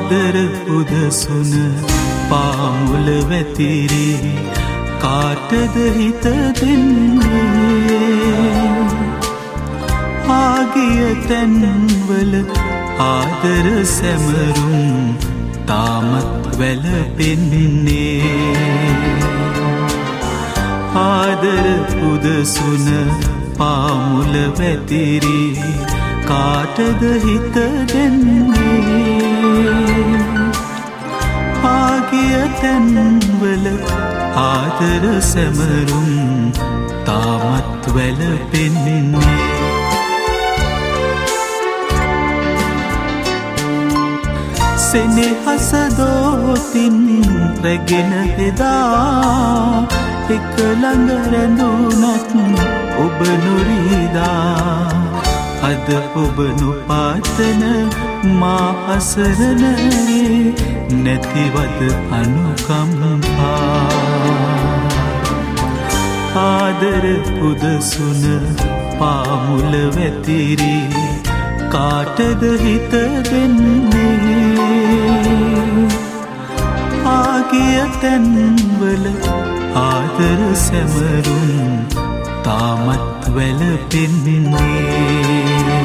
ආදර පුදසුන පාමුල වැතිරි කාටද හිත දෙන්නේ ආගිය තැන්වල ආදර සැමරුම් තාමත් වැළපෙන්නේ ආදර පුදසුන පාමුල වැතිරි කාටද හිත දෙන්නේ ආගිය තැන්වල ආදර සැමරුම් තාමත් වැළපෙන්නේ සෙනෙහස දෝතින් රැගෙන එදා එක ළඟ රැඳුනත් ඔබ නොරිදා අද ඔබ නොපාතන මා අසරණේ නැතිවද අනුකම්පා ආදර පුදසුන පාමුල වැතිරි කාටද හිත දෙන්නේ ආගිය තැන්වල ආදර සැමරුම් තාමත් වැළපෙන්නේ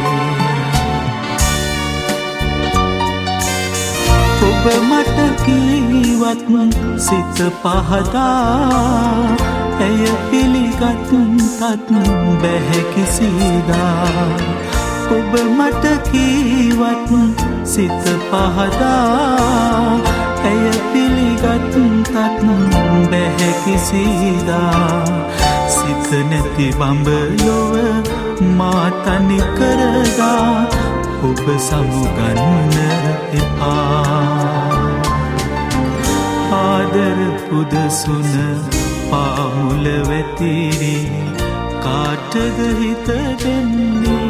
ඔබ මට කීවත් සිත පහදා ඇය පිළිගත් තත් බැහැ කිසිදා ඔබ මට කීවත් සිත පහදා ඇය පිළිගත් තත් බැහැ කිසිදා සිත නැති බඹලොව මා තනි කරගා ඔබ සමුගන්න එපා ආදර පුදසුන පාමුල වැතිරි කාටද හිත දෙන්නේ